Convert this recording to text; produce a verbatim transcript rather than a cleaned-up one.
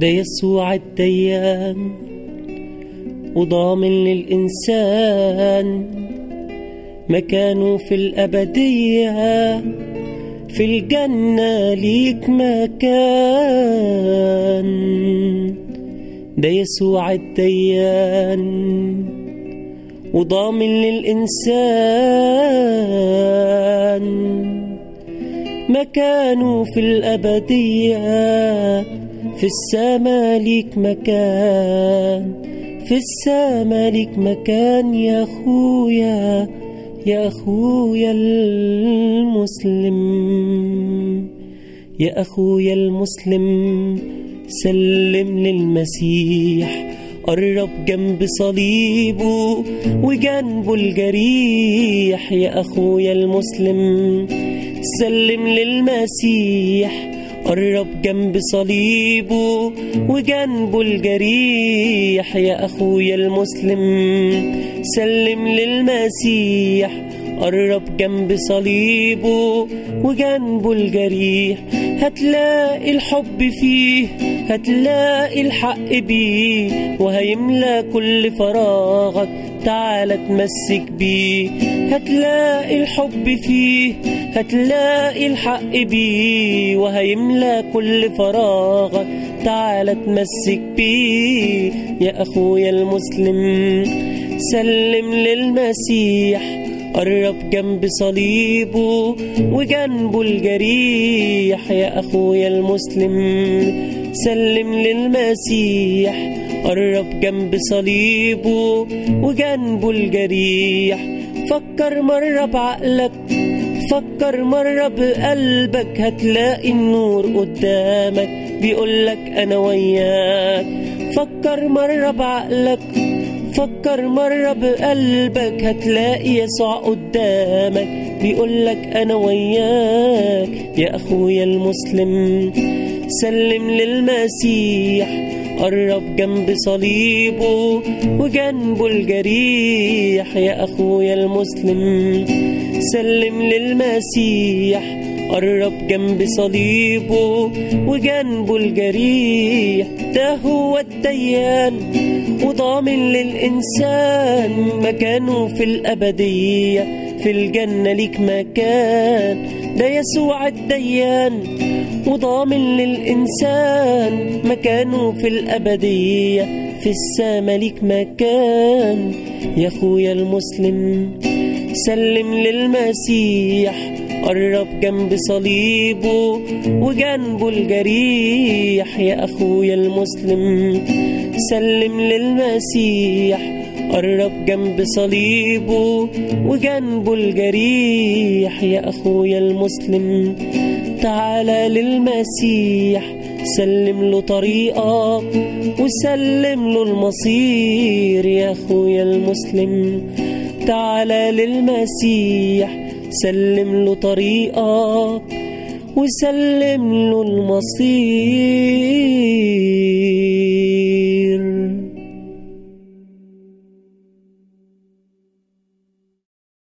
ده يسوع الديان وضامن للإنسان مكانه في الأبدية، في الجنة ليك مكان. ده يسوع الديان وضامن للإنسان مكانه في الأبدية، في السما ليك مكان، في السما ليك مكان يا أخويا، يا أخويا المسلم، يا أخويا المسلم. سلم للمسيح، قرب جنب صليبه وجنبه الجريح. يا أخويا المسلم سلم للمسيح، قرب جنب صليبه وجنبه الجريح. يا أخويا المسلم سلم للمسيح، قرب جنب صليبه وجنبه الجريح. هتلاقي الحب فيه، هتلاقي الحق بيه، وهيملى كل فراغك، تعال تمسك بيه. هتلاقي الحب فيه، هتلاقي الحق بيه، وهيملى كل فراغك، تعال تمسك بيه. يا أخويا المسلم سلم للمسيح، قرب جنب صليبه وجنبه الجريح. يا أخويا المسلم سلم للمسيح، قرب جنب صليبه وجنبه الجريح. فكر مرة بعقلك، فكر مرة بقلبك، هتلاقي النور قدامك بيقولك أنا وياك. فكر مرة بعقلك، فكر مرة بقلبك، هتلاقي يسوع قدامك بيقولك أنا وياك. يا أخويا المسلم سلم للمسيح، قرب جنب صليبه وجنبه الجريح. يا أخويا المسلم سلم للمسيح، قرب جنب صليبه وجنبه الجريح. ده هو الديان وضامن للإنسان مكانه في الأبدية، في الجنة ليك مكان. ده يسوع الديان وضامن للإنسان مكانه في الأبدية، في السما ليك مكان. يا أخويا المسلم سلم للمسيح، قرب جنب صليبه وجنبه الجريح. يا أخويا المسلم سلم للمسيح، قرب جنب صليبه وجنبه الجريح. يا أخويا المسلم تعالى للمسيح، سلم له طريقك وسلم له المصير. يا أخويا المسلم تعالى للمسيح، سلم له طريقك وسلم له المصير.